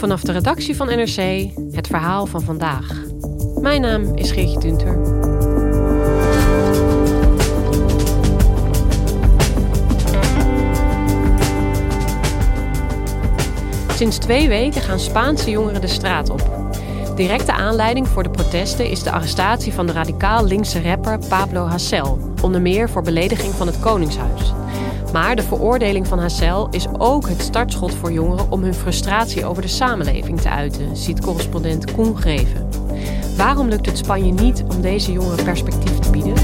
Vanaf de redactie van NRC, het verhaal van vandaag. Mijn naam is Geertje Tunter. Sinds 2 weken gaan Spaanse jongeren de straat op. Directe aanleiding voor de protesten is de arrestatie van de radicaal linkse rapper Pablo Hasél, onder meer voor belediging van het Koningshuis. Maar de veroordeling van Hasél is ook het startschot voor jongeren om hun frustratie over de samenleving te uiten, ziet correspondent Koen Greven. Waarom lukt het Spanje niet om deze jongeren perspectief te bieden?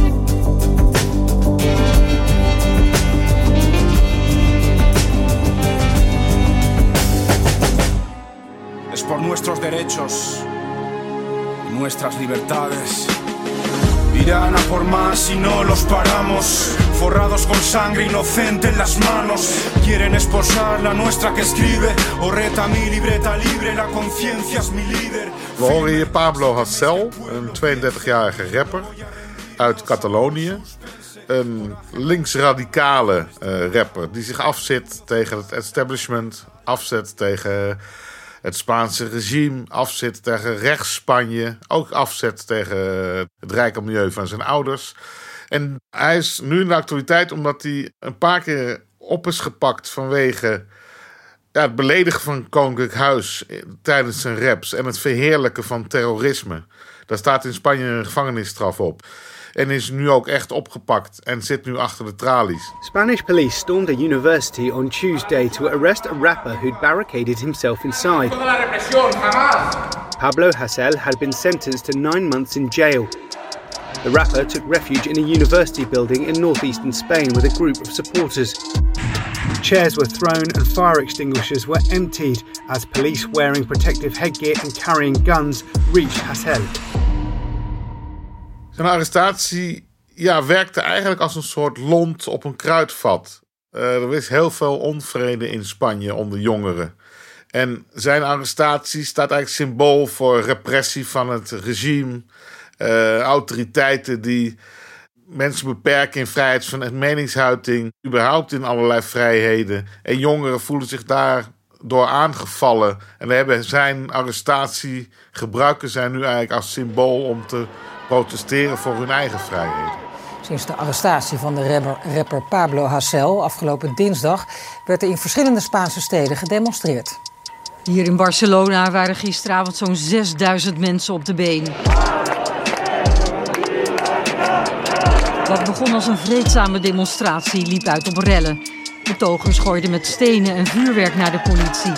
Es por nuestros derechos, nuestras libertades. Irán a por más y no los paramos, forrados con sangre inocente en las manos. Quieren esposar la nuestra que escribe, Orreta mi libreta libre, la conciencia es mi líder. We horen hier Pablo Hasél, een 32-jarige rapper uit Catalonië. Een linksradicale rapper die zich afzet tegen het establishment, afzet tegen het Spaanse regime, afzet tegen rechts-Spanje, ook afzet tegen het rijke milieu van zijn ouders. En hij is nu in de actualiteit omdat hij een paar keer op is gepakt vanwege het beledigen van het koninklijk huis tijdens zijn raps en het verheerlijken van terrorisme. Daar staat in Spanje een gevangenisstraf op. En is nu ook echt opgepakt en zit nu achter de tralies. Spanish police stormed a university on Tuesday to arrest a rapper who'd barricaded himself inside. Pablo Hasél had been sentenced to 9 months in jail. The rapper took refuge in a university building in northeastern Spain with a group of supporters. Chairs were thrown and fire extinguishers were emptied as police wearing protective headgear and carrying guns reached Hasél. Zijn arrestatie werkte eigenlijk als een soort lont op een kruidvat. Er is heel veel onvrede in Spanje onder jongeren. En zijn arrestatie staat eigenlijk symbool voor repressie van het regime. Autoriteiten die mensen beperken in vrijheid van meningsuiting. Überhaupt in allerlei vrijheden. En jongeren voelen zich daardoor aangevallen. En we hebben zijn arrestatie gebruiken zij nu eigenlijk als symbool om te protesteren voor hun eigen vrijheden. Sinds de arrestatie van de rapper Pablo Hasél afgelopen dinsdag werd er in verschillende Spaanse steden gedemonstreerd. Hier in Barcelona waren gisteravond zo'n 6000 mensen op de been. Wat begon als een vreedzame demonstratie liep uit op rellen. Betogers gooiden met stenen en vuurwerk naar de politie.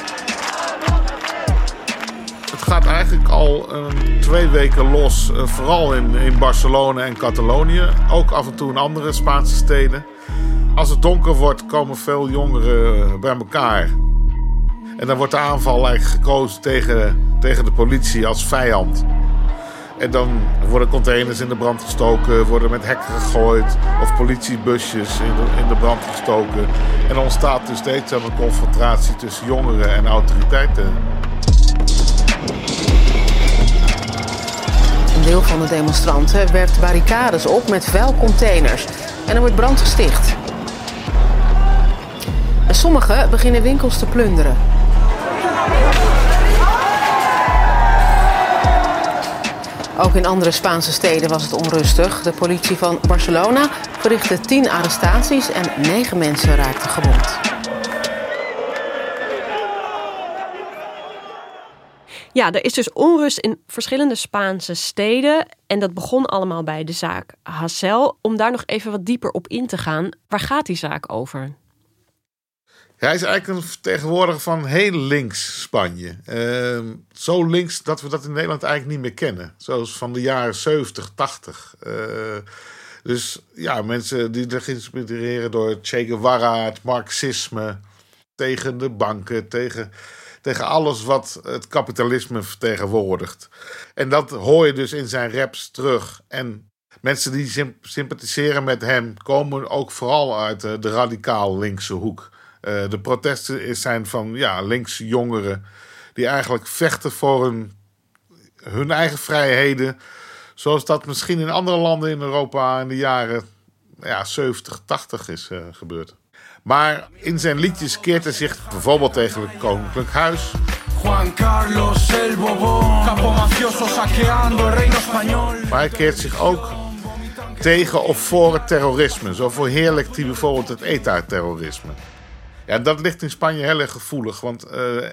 Het gaat eigenlijk al 2 weken los, vooral in Barcelona en Catalonië. Ook af en toe in andere Spaanse steden. Als het donker wordt, komen veel jongeren bij elkaar. En dan wordt de aanval eigenlijk gekozen tegen de politie als vijand. En dan worden containers in de brand gestoken, worden met hekken gegooid of politiebusjes in de brand gestoken. En dan ontstaat dus steeds een confrontatie tussen jongeren en autoriteiten. Een deel van de demonstranten werpt barricades op met vuilcontainers en er wordt brand gesticht. En sommigen beginnen winkels te plunderen. Ook in andere Spaanse steden was het onrustig. De politie van Barcelona verrichtte 10 arrestaties en 9 mensen raakten gewond. Ja, er is dus onrust in verschillende Spaanse steden. En dat begon allemaal bij de zaak Hasél. Om daar nog even wat dieper op in te gaan. Waar gaat die zaak over? Hij is eigenlijk een vertegenwoordiger van heel links Spanje. Zo links dat we dat in Nederland eigenlijk niet meer kennen. Zoals van de jaren 70, 80. Dus ja, mensen die er geïnspireerd door Che Guevara, het marxisme, tegen de banken, tegen alles wat het kapitalisme vertegenwoordigt. En dat hoor je dus in zijn raps terug. En mensen die sympathiseren met hem komen ook vooral uit de radicaal linkse hoek. De protesten zijn van linkse jongeren die eigenlijk vechten voor hun eigen vrijheden. Zoals dat misschien in andere landen in Europa in de jaren 70, 80 is gebeurd. Maar in zijn liedjes keert hij zich bijvoorbeeld tegen het koninklijk huis. Juan Carlos el Bobón, capo mafioso saqueando el reino español. Maar hij keert zich ook tegen of voor het terrorisme. Zo verheerlijkt hij bijvoorbeeld het ETA-terrorisme. Ja, dat ligt in Spanje heel erg gevoelig, want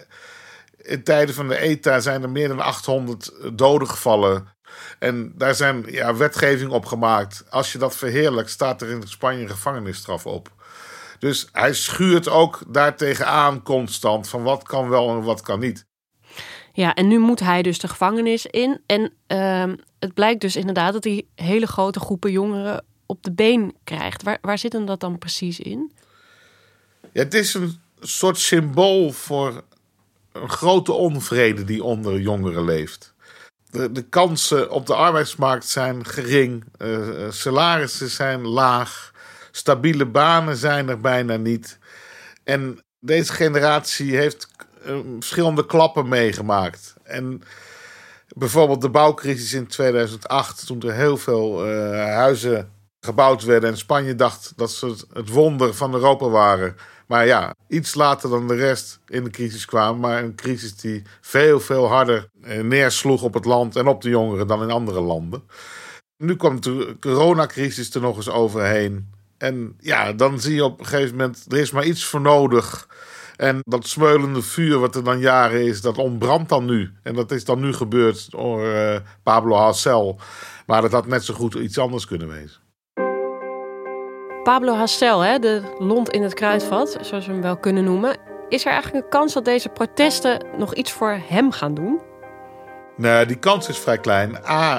in tijden van de ETA zijn er meer dan 800 doden gevallen. En daar zijn wetgeving op gemaakt. Als je dat verheerlijkt, staat er in Spanje een gevangenisstraf op. Dus hij schuurt ook daartegen aan constant van wat kan wel en wat kan niet. Ja, en nu moet hij dus de gevangenis in. En het blijkt dus inderdaad dat hij hele grote groepen jongeren op de been krijgt. Waar zit hem dat dan precies in? Ja, het is een soort symbool voor een grote onvrede die onder jongeren leeft. De kansen op de arbeidsmarkt zijn gering. Salarissen zijn laag. Stabiele banen zijn er bijna niet. En deze generatie heeft verschillende klappen meegemaakt. En bijvoorbeeld de bouwcrisis in 2008, toen er heel veel huizen gebouwd werden en Spanje dacht dat ze het wonder van Europa waren. Maar ja, iets later dan de rest in de crisis kwam. Maar een crisis die veel, veel harder neersloeg op het land en op de jongeren dan in andere landen. Nu kwam de coronacrisis er nog eens overheen. En ja, dan zie je op een gegeven moment, er is maar iets voor nodig. En dat smeulende vuur wat er dan jaren is, dat ontbrandt dan nu. En dat is dan nu gebeurd door Pablo Hasél. Maar dat had net zo goed iets anders kunnen wezen. Pablo Hasél, de lont in het kruidvat, zoals we hem wel kunnen noemen. Is er eigenlijk een kans dat deze protesten nog iets voor hem gaan doen? Nou, die kans is vrij klein.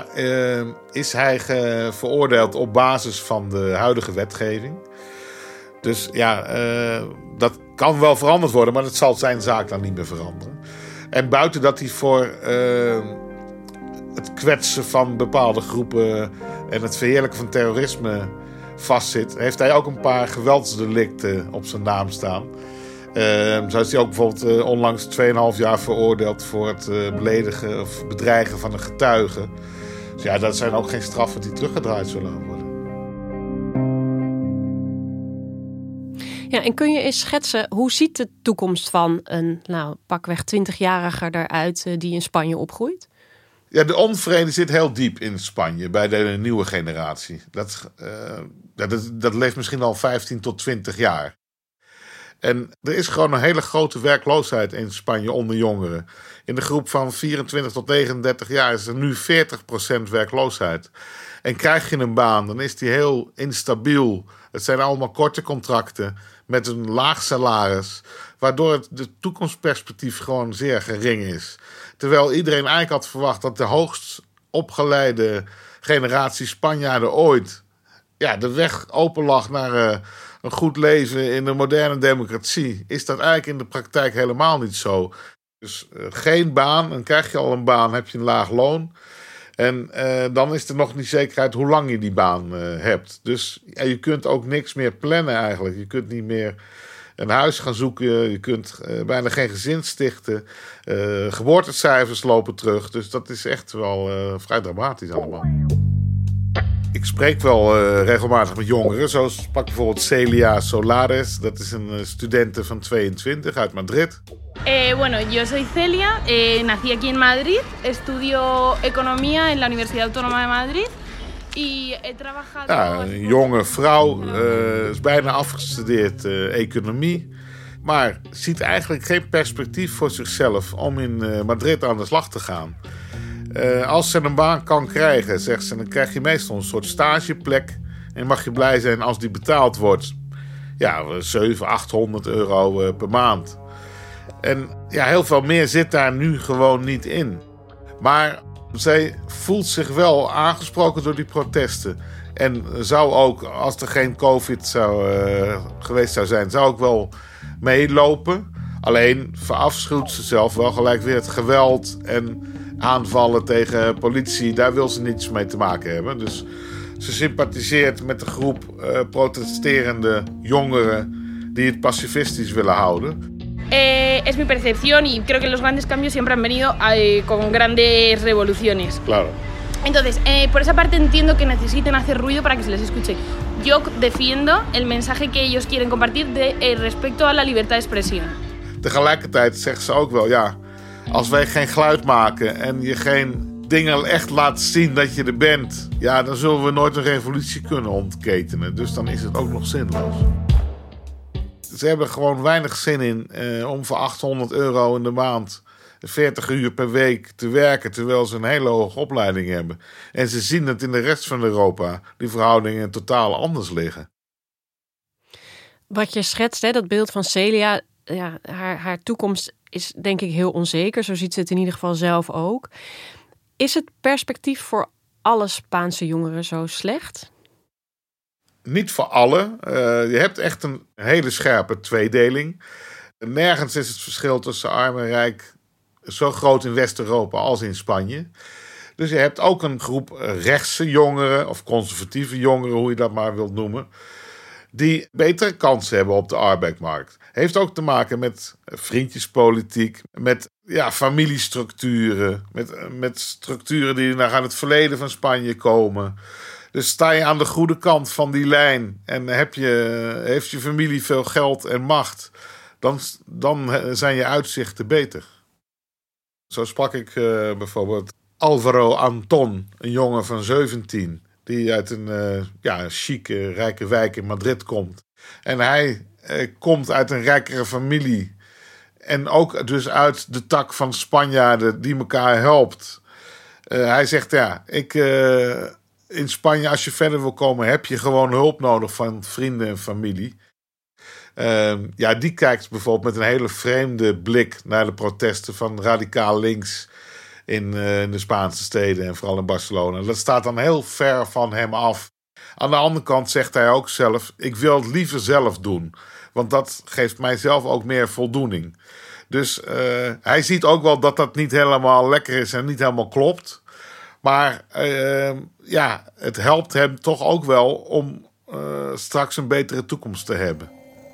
Is hij veroordeeld op basis van de huidige wetgeving. Dus ja, dat kan wel veranderd worden, maar dat zal zijn zaak dan niet meer veranderen. En buiten dat hij voor het kwetsen van bepaalde groepen en het verheerlijken van terrorisme vastzit, heeft hij ook een paar geweldsdelicten op zijn naam staan. Zo is hij ook bijvoorbeeld onlangs 2,5 jaar veroordeeld voor het beledigen of bedreigen van een getuige. Dus ja, dat zijn ook geen straffen die teruggedraaid zullen worden. Ja, en kun je eens schetsen, hoe ziet de toekomst van een pakweg 20-jarige eruit die in Spanje opgroeit? Ja, de onvrede zit heel diep in Spanje bij de nieuwe generatie. Dat leeft misschien al 15 tot 20 jaar. En er is gewoon een hele grote werkloosheid in Spanje onder jongeren. In de groep van 24 tot 39 jaar is er nu 40% werkloosheid. En krijg je een baan, dan is die heel instabiel. Het zijn allemaal korte contracten met een laag salaris, waardoor het toekomstperspectief gewoon zeer gering is. Terwijl iedereen eigenlijk had verwacht dat de hoogst opgeleide generatie Spanjaarden ooit de weg open lag naar een goed leven in een moderne democratie, is dat eigenlijk in de praktijk helemaal niet zo. Dus geen baan, dan krijg je al een baan, heb je een laag loon. En dan is er nog niet zekerheid hoe lang je die baan hebt. Dus je kunt ook niks meer plannen eigenlijk. Je kunt niet meer een huis gaan zoeken. Je kunt bijna geen gezin stichten. Geboortecijfers lopen terug. Dus dat is echt wel vrij dramatisch allemaal. Ik spreek wel regelmatig met jongeren. Zoals pak bijvoorbeeld Celia Solares. Dat is een studente van 22 uit Madrid. Bueno, yo soy Celia, nací aquí en Madrid, estudio economía en la Universidad Autónoma de Madrid y he trabajado... Ja, een jonge vrouw, is bijna afgestudeerd economie, maar ziet eigenlijk geen perspectief voor zichzelf om in Madrid aan de slag te gaan. Als ze een baan kan krijgen, zegt ze, dan krijg je meestal een soort stageplek en mag je blij zijn als die betaald wordt. Ja, 700-800 euro per maand. En ja, heel veel meer zit daar nu gewoon niet in. Maar zij voelt zich wel aangesproken door die protesten. En zou ook, als er geen COVID geweest zou zijn, zou ook wel meelopen. Alleen verafschuwt ze zelf wel gelijk weer het geweld en aanvallen tegen politie. Daar wil ze niets mee te maken hebben. Dus ze sympathiseert met de groep protesterende jongeren die het pacifistisch willen houden. Es mi percepción y creo que los grandes cambios siempre han venido con grandes revoluciones. Claro. Entonces, por esa parte entiendo que necesiten hacer ruido para que se les escuche. Yo defiendo el mensaje que ellos quieren compartir respecto a la libertad de expresión. Tegelijkertijd zegt ze ook wel, Als wij geen geluid maken en je geen dingen echt laat zien dat je er bent, ja, dan zullen we nooit een revolutie kunnen ontketenen. Dus dan is het ook nog zinloos. Ze hebben gewoon weinig zin in om voor €800 in de maand 40 uur per week te werken, terwijl ze een hele hoge opleiding hebben. En ze zien dat in de rest van Europa die verhoudingen totaal anders liggen. Wat je schetst, hè, dat beeld van Celia, ja, haar toekomst is denk ik heel onzeker. Zo ziet ze het in ieder geval zelf ook. Is het perspectief voor alle Spaanse jongeren zo slecht? Niet voor alle. Je hebt echt een hele scherpe tweedeling. Nergens is het verschil tussen arm en rijk zo groot in West-Europa als in Spanje. Dus je hebt ook een groep rechtse jongeren of conservatieve jongeren, hoe je dat maar wilt noemen, die betere kansen hebben op de arbeidsmarkt. Heeft ook te maken met vriendjespolitiek, met familiestructuren, met structuren die naar aan het verleden van Spanje komen. Dus sta je aan de goede kant van die lijn en heeft je familie veel geld en macht, dan zijn je uitzichten beter. Zo sprak ik bijvoorbeeld Álvaro Anton, een jongen van 17, die uit een chique, rijke wijk in Madrid komt. En hij komt uit een rijkere familie en ook dus uit de tak van Spanjaarden die elkaar helpt. Hij zegt, in Spanje, als je verder wil komen, heb je gewoon hulp nodig van vrienden en familie. Die kijkt bijvoorbeeld met een hele vreemde blik naar de protesten van radicaal links in de Spaanse steden en vooral in Barcelona. Dat staat dan heel ver van hem af. Aan de andere kant zegt hij ook zelf, ik wil het liever zelf doen, want dat geeft mijzelf ook meer voldoening. Dus hij ziet ook wel dat dat niet helemaal lekker is en niet helemaal klopt. Maar het helpt hem toch ook wel om straks een betere toekomst te hebben.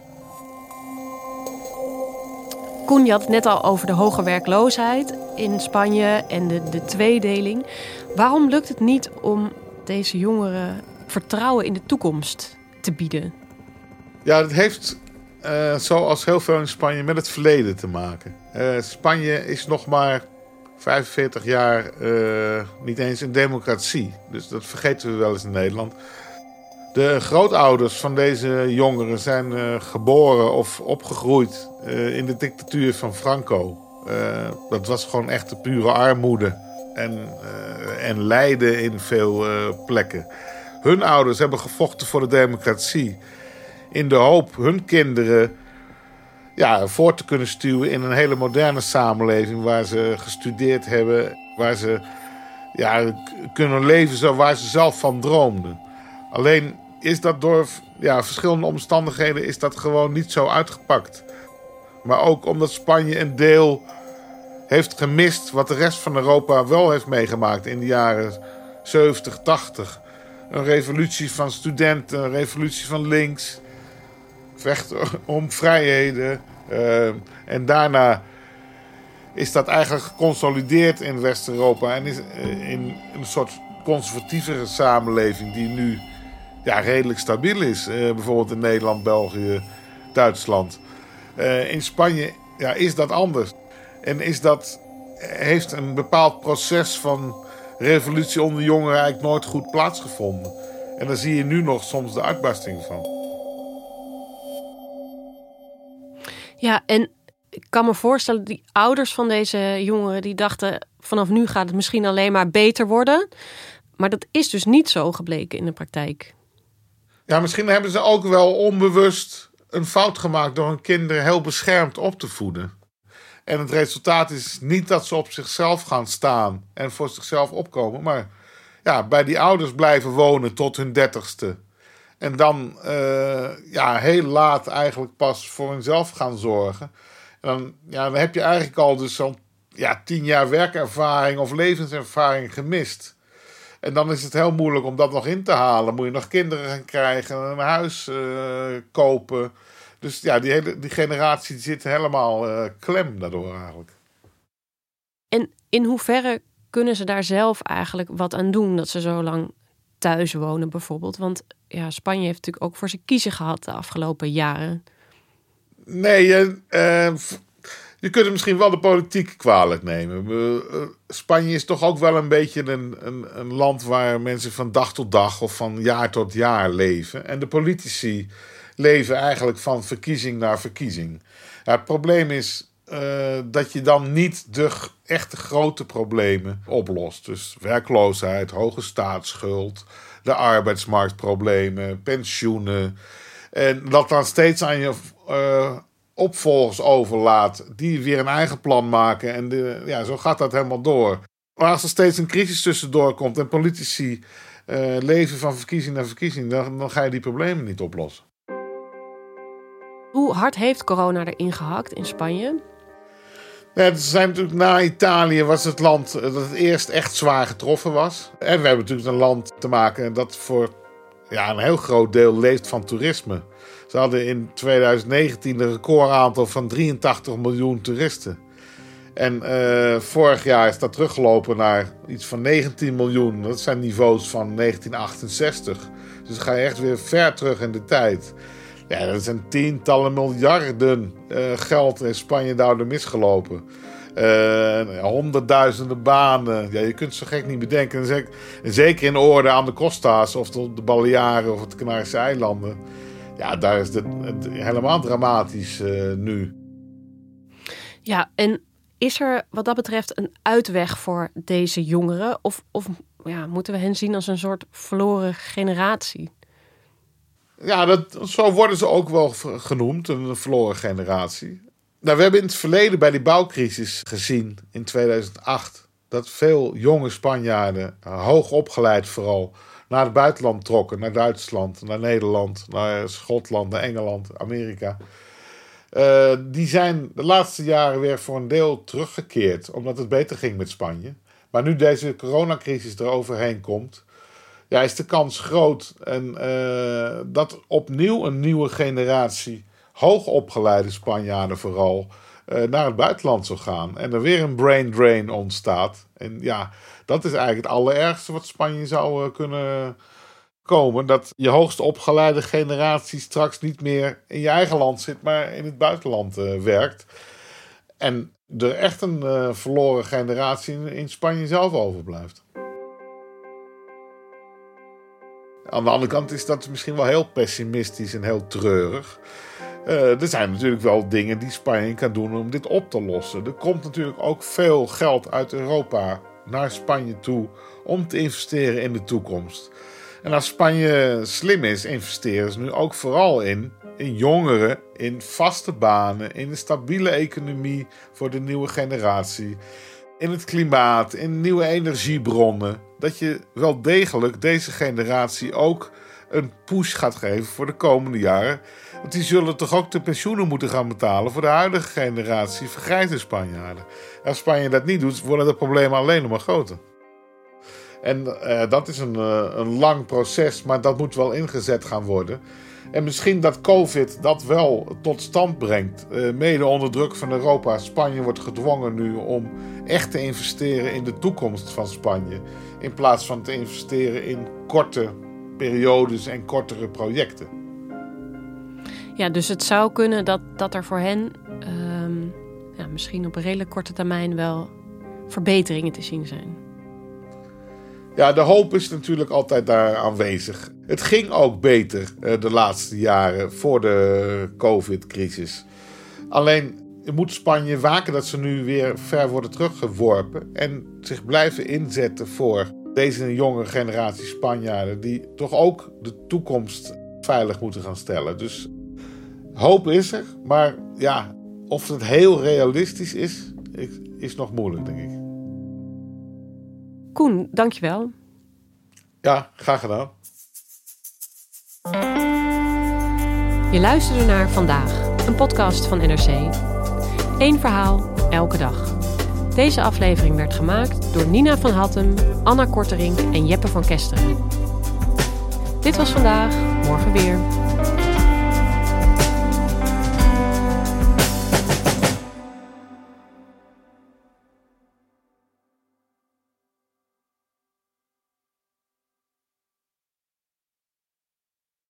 Koen, je had het net al over de hoge werkloosheid in Spanje en de tweedeling. Waarom lukt het niet om deze jongeren vertrouwen in de toekomst te bieden? Ja, dat heeft, zoals heel veel in Spanje, met het verleden te maken. Spanje is nog maar 45 jaar niet eens een democratie. Dus dat vergeten we wel eens in Nederland. De grootouders van deze jongeren zijn geboren of opgegroeid in de dictatuur van Franco. Dat was gewoon echt de pure armoede en lijden in veel plekken. Hun ouders hebben gevochten voor de democratie in de hoop hun kinderen voor te kunnen stuwen in een hele moderne samenleving waar ze gestudeerd hebben, waar ze kunnen leven waar ze zelf van droomden. Alleen is dat door verschillende omstandigheden is dat gewoon niet zo uitgepakt. Maar ook omdat Spanje een deel heeft gemist wat de rest van Europa wel heeft meegemaakt in de jaren 70, 80. Een revolutie van studenten, een revolutie van links, vechten om vrijheden. En daarna is dat eigenlijk geconsolideerd in West-Europa en is in een soort conservatievere samenleving die nu redelijk stabiel is. Bijvoorbeeld in Nederland, België, Duitsland. In Spanje is dat anders. En heeft een bepaald proces van revolutie onder jongeren eigenlijk nooit goed plaatsgevonden. En daar zie je nu nog soms de uitbarsting van. Ja, en ik kan me voorstellen, die ouders van deze jongeren die dachten, vanaf nu gaat het misschien alleen maar beter worden. Maar dat is dus niet zo gebleken in de praktijk. Ja, misschien hebben ze ook wel onbewust een fout gemaakt door hun kinderen heel beschermd op te voeden. En het resultaat is niet dat ze op zichzelf gaan staan en voor zichzelf opkomen, maar bij die ouders blijven wonen tot hun 30ste. En dan heel laat eigenlijk pas voor hunzelf gaan zorgen. En dan heb je eigenlijk al dus zo'n 10 jaar werkervaring of levenservaring gemist. En dan is het heel moeilijk om dat nog in te halen. Moet je nog kinderen gaan krijgen, een huis kopen. Dus die generatie zit helemaal klem daardoor eigenlijk. En in hoeverre kunnen ze daar zelf eigenlijk wat aan doen dat ze zo lang thuis wonen bijvoorbeeld? Want Spanje heeft natuurlijk ook voor ze kiezen gehad de afgelopen jaren. Nee, Je kunt het misschien wel de politiek kwalijk nemen. Spanje is toch ook wel een beetje een land waar mensen van dag tot dag of van jaar tot jaar leven. En de politici leven eigenlijk van verkiezing naar verkiezing. Ja, het probleem is dat je dan niet de echte grote problemen oplost. Dus werkloosheid, hoge staatsschuld, de arbeidsmarktproblemen, pensioenen. En dat dan steeds aan je opvolgers overlaat, die weer een eigen plan maken. En zo gaat dat helemaal door. Maar als er steeds een crisis tussendoor komt en politici leven van verkiezing naar verkiezing, dan ga je die problemen niet oplossen. Hoe hard heeft corona erin gehakt in Spanje? Ja, ze zijn natuurlijk na Italië was het land dat het eerst echt zwaar getroffen was. En we hebben natuurlijk een land te maken dat voor een heel groot deel leeft van toerisme. Ze hadden in 2019 een recordaantal van 83 miljoen toeristen. En vorig jaar is dat teruggelopen naar iets van 19 miljoen. Dat zijn niveaus van 1968. Dus dan ga je echt weer ver terug in de tijd. Ja, dat zijn tientallen miljarden geld in Spanje daardoor misgelopen. Honderdduizenden banen. Ja, je kunt het zo gek niet bedenken. En zeker in orde aan de Costa's of de Balearen of het Canarische eilanden. Ja, daar is het helemaal dramatisch nu. Ja, en is er wat dat betreft een uitweg voor deze jongeren? Of moeten we hen zien als een soort verloren generatie? Ja, zo worden ze ook wel genoemd, een verloren generatie. Nou, we hebben in het verleden bij die bouwcrisis gezien, in 2008... dat veel jonge Spanjaarden, hoog opgeleid vooral, naar het buitenland trokken. Naar Duitsland, naar Nederland, naar Schotland, naar Engeland, Amerika. Die zijn de laatste jaren weer voor een deel teruggekeerd, omdat het beter ging met Spanje. Maar nu deze coronacrisis eroverheen komt, is de kans groot dat opnieuw een nieuwe generatie hoogopgeleide Spanjaarden vooral naar het buitenland zal gaan. En er weer een brain drain ontstaat. En dat is eigenlijk het allerergste wat Spanje zou kunnen komen. Dat je hoogst opgeleide generatie straks niet meer in je eigen land zit, maar in het buitenland werkt. En er echt een verloren generatie in Spanje zelf overblijft. Aan de andere kant is dat misschien wel heel pessimistisch en heel treurig. Er zijn natuurlijk wel dingen die Spanje kan doen om dit op te lossen. Er komt natuurlijk ook veel geld uit Europa naar Spanje toe om te investeren in de toekomst. En als Spanje slim is, investeren ze nu ook vooral in jongeren, in vaste banen, in een stabiele economie voor de nieuwe generatie, in het klimaat, in nieuwe energiebronnen. Dat je wel degelijk deze generatie ook een push gaat geven voor de komende jaren. Want die zullen toch ook de pensioenen moeten gaan betalen voor de huidige generatie vergrijzde Spanjaarden. Als Spanje dat niet doet, worden de problemen alleen maar groter. En dat is een lang proces, maar dat moet wel ingezet gaan worden. En misschien dat COVID dat wel tot stand brengt. Mede onder druk van Europa. Spanje wordt gedwongen nu om echt te investeren in de toekomst van Spanje. In plaats van te investeren in korte periodes en kortere projecten. Ja, dus het zou kunnen dat er voor hen misschien op een redelijk korte termijn wel verbeteringen te zien zijn. Ja, de hoop is natuurlijk altijd daar aanwezig. Het ging ook beter de laatste jaren voor de COVID-crisis. Alleen moet Spanje waken dat ze nu weer ver worden teruggeworpen en zich blijven inzetten voor deze jonge generatie Spanjaarden die toch ook de toekomst veilig moeten gaan stellen. Dus hoop is er, maar of het heel realistisch is nog moeilijk, denk ik. Koen, dankjewel. Ja, graag gedaan. Je luisterde naar Vandaag, een podcast van NRC. Eén verhaal, elke dag. Deze aflevering werd gemaakt door Nina van Hattem, Anna Korterink en Jeppe van Kesteren. Dit was Vandaag, morgen weer.